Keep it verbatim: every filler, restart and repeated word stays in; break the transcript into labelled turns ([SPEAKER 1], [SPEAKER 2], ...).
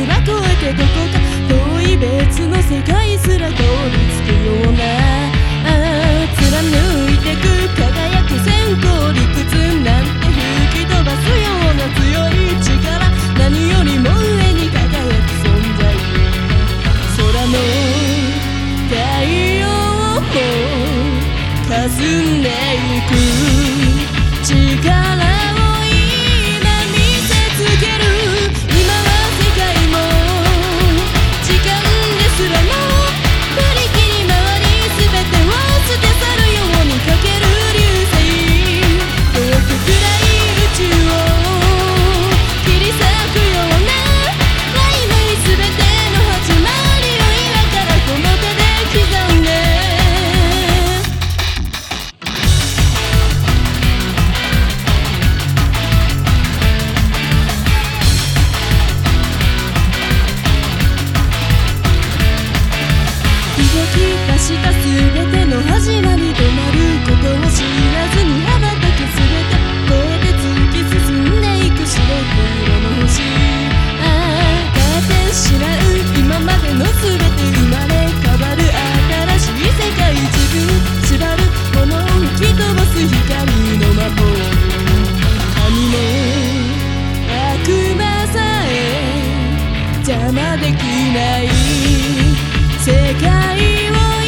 [SPEAKER 1] ら越えてどこか遠い別の世界すら凍りつくような、ああ貫いてく輝く先行理屈なんて吹き飛ばすような強い力、何よりも上に輝く存在、空の太陽を霞んでいく力した全ての始まりとなることを知らずに羽ばたけ全て越えて突き進んでいく白黒の星、ああカーテンしらう今までの全て生まれ変わる新しい世界、自分縛るものを吹き飛ばす光の魔法、神の悪魔さえ邪魔できない世界を